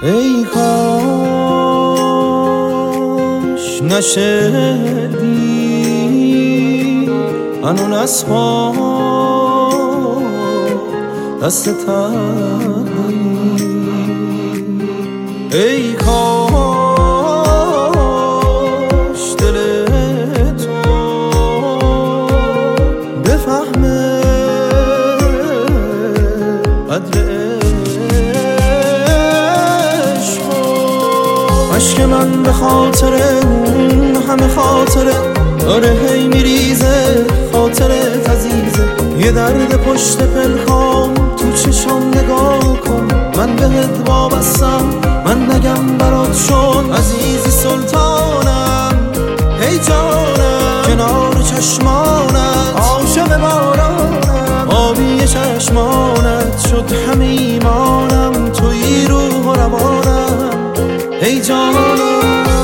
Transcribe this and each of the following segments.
ای کاش نشدی هنون از پا دست تقدیر. ای کاش دل تو بفهمه قدر عشق من به خاطر اون همه خاطره داره هی میریزه، خاطرت عزیزه. یه درد پشت پلکام تو چشام نگاه کن، من بهت وابستم، من نگم برات شد عزیزی سلطانم. هی جانم کنار چشمانت عاشق بارانم، آبی چشمانت شد همه ایمانم، توی روح و روانم. ای جانم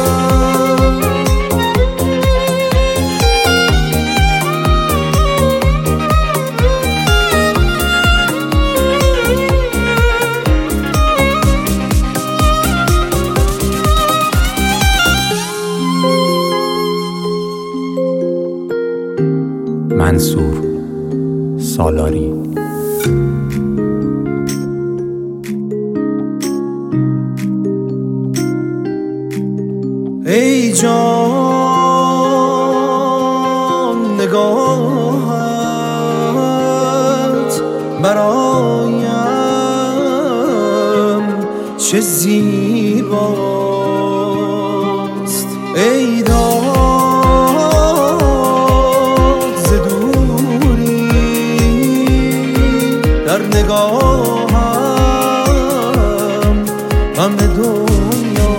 منصور سالاری. ای جان نگاهت برایم چه زیباست. ای داد ز دوری در نگاهم غم دنیا.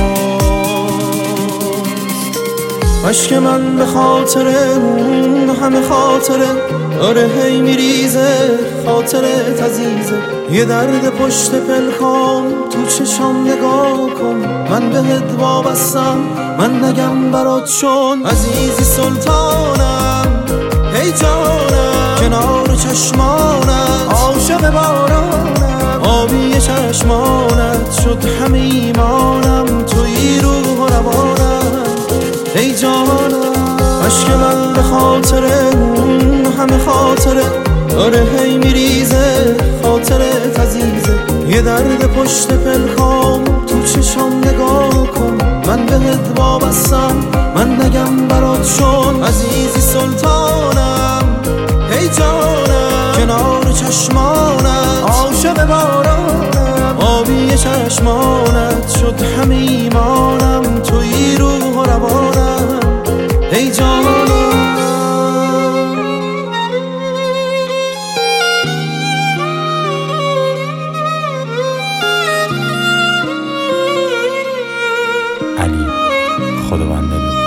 عشق من به خاطر اون همه خاطره داره هی میریزه، خاطرت عزیزه. یه درد پشت پلکام تو چشام نگاه کن، من بهت وابستم، من نگم برات شد عزیزی سلطانم. هی جانم کنار چشمانت عاشق بارانم، آبی چشمانت شد همه ایمانم، توی روح و روانم. ای جانم عشق من به خاطر اون همه خاطره داره هی میریزه، خاطرت عزیزه. یه درد پشت پلکام تو چشام نگاه کن، من بهت وابستم، من نگم برات شد عزیزی سلطانم. ای جانم کنار چشمانت عاشق بارانم، آبی چشمانت شد همه ایمانم، توی روح و روانم. ای جانم علی خداوند